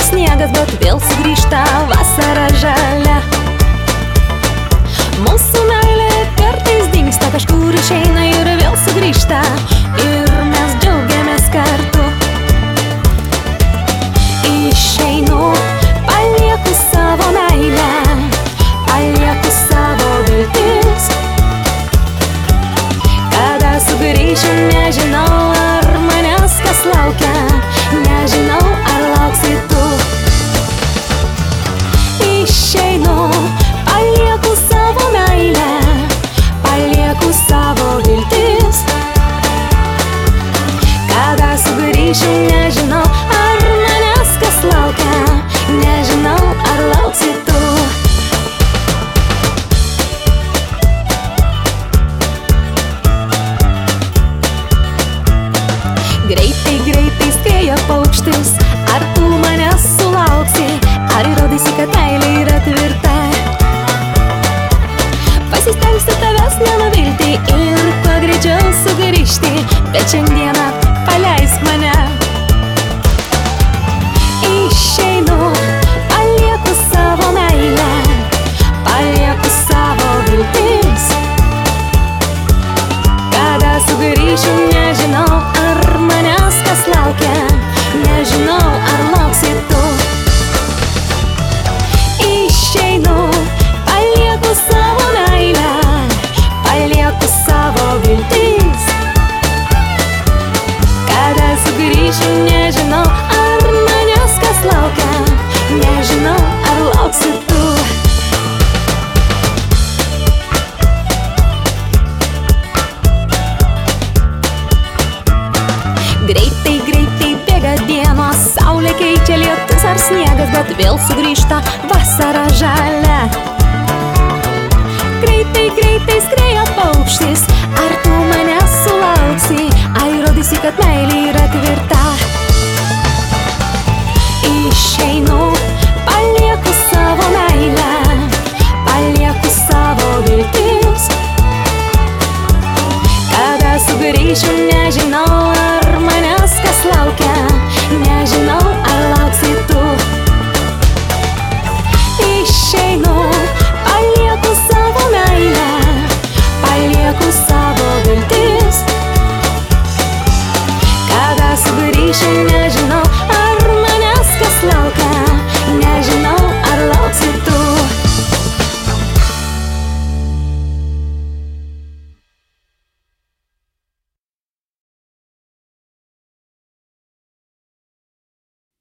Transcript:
sniegas, bet vėl sugrįžta vasara žalia. Mūsų meilė kartais dingsta, kažkur išeina ir vėl sugrįžta, ir mes džiaugiamės kartu. Išeinu, palieku savo meilę, palieku savo viltis. Kada sugrįšiu, nežinau, ar manęs kas laukia, nežinau, ar lauksi tu. Išeinu, palieku savo meilę, palieku savo viltis. Kada sugrįšiu, nežinau, ar manęs kas laukia, nežinau, ar lauksi tu. Greitai, greitai skrieja paukštis, ar tu manęs sulauksi, ar įrodysi, kad meilė yra tvirta. Pasistengsiu tavęs nenuvilti ir kuo greičiau sugrįžti, bet šiandieną paleisk mane. Išeinu, palieku savo meilę, palieku savo viltis. Kada sugrįšiu, nežinau, ar manęs kas laukia, nežinau, ar lauksi tu. Išeinu, palieku savo meilę, palieku savo viltis. Kada sugrįšiu, nežinau, ar manęs kas laukia, nežinau, ar lauksi tu. Greitai, greitai bėga dienos, saulė keičia lietus ar sniegas, bet vėl sugrįžta vasara.